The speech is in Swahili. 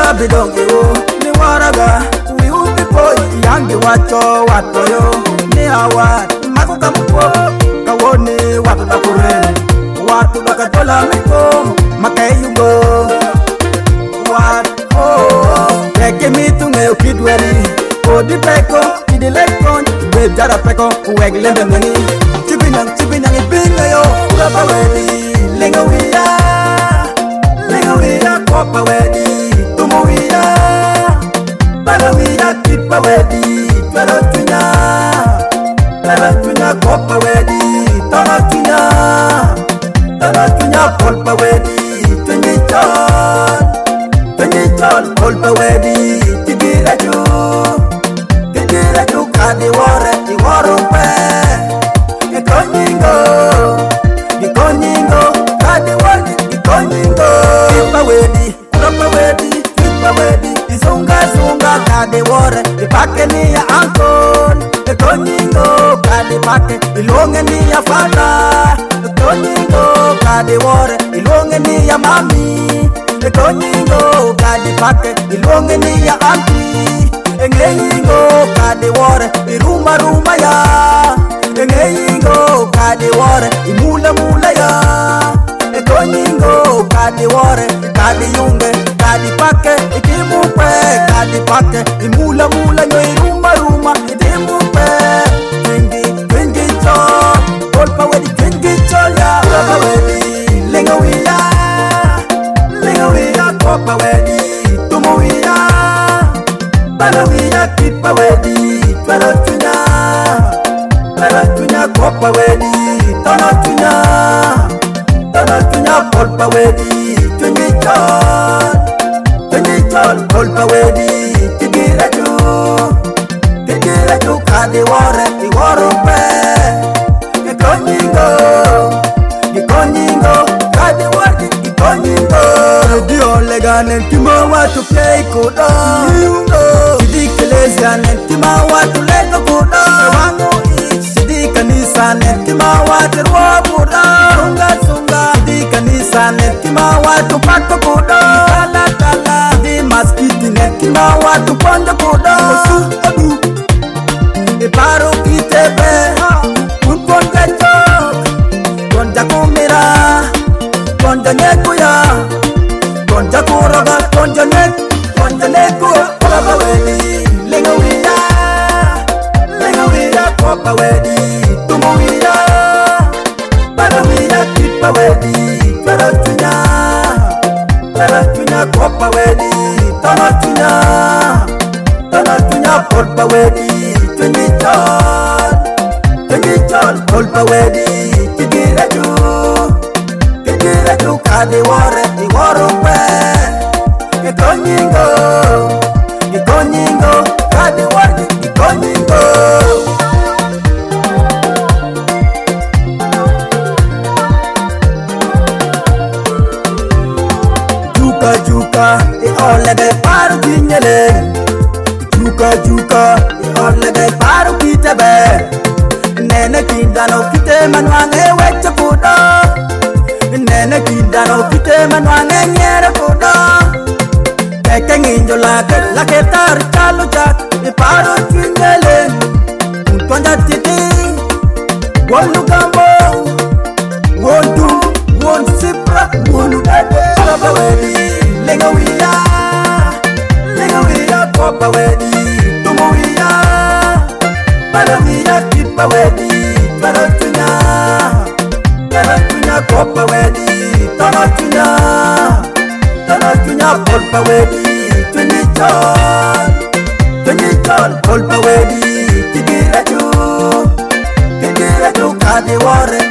bidonge o ni waraga we ubi boy yangi wacho watoyo ni awat makuka mpo kawone watu da kurene watu da katola miko makayungo wat teke mitunge ukidweli odi peko idilekon be jara peko weglende ngani chibinyang ibingayo baba wedi lenga wiya kopa wedi tumu wiya baba wiya kipa wedi twero tunya kopa wedi tono tunya polpa wedi tunyi chol polpa wedi tigira ju kadi wore pe Gikonyingo, kadi wore gikonyingo Kipa wedi, izunga kadi wore ipake ni ya ankon Gikonyingo, kadi pake ilonge ni ya fada Gikonyingo, kadi wore ilonge ni ya mami Gikonyingo, kadi pake ilonge ni ya auntie Engeyingo, kadi wore iruma ya Engeyingo, kadi wore imula ya Egonyingo, kadi wore kadi yunge kadi pake ikimupe kadi pake imula nyo iruma ikimupe twingi chol polpa wedi twingi chol ya polpa wedi lenga wiya kopa wedi tumu wiya baba wiya kipa wedi twero tunya kopa wedi tono tunya polpa wedi twingi chol polpa wedi tigira ju kadi wore iworo pe Gikonyingo kadi wore gikonyingo dio legane timo watu play kudo Sidikeleza nentima watu lego kudo Wangu Sidikanisa nentima watu rwa kudo Sunga Sidikanisa nentima watu pato kudo Tala Sidi maskiti nentima watu ponjo kudo Osu Iparo kitebe Unponja chok Konja kumira Konja nyekuya Konja kuroga Konja nekuya Baba wedi lenga wiya kopa wedi tumu wiya baba wiya kipa wedi twero tunya kopa wedi tono tunya polpa wedi twingi chol polpa wedi tigira ju kadi wore iworo pe Gikonyingo, kadi wore gikonyingo Juka, ole de paru kinyele Juka, ole de paru kitebe Nene kindano kite manwange weche kudo Nene kindano kite manwange nyere kudo Eke nginjo lake tar chalo chak Iparo kinyele Untonja titi Wolu gambo Won sipra Wolu dade Baba wedi lenga wiya kopa wedi tumu wiya baba wiya kipa wedi twero tunya kopa wedi tono tunya polpa wedi twingi chol polpa wedi tigira ju kadi wore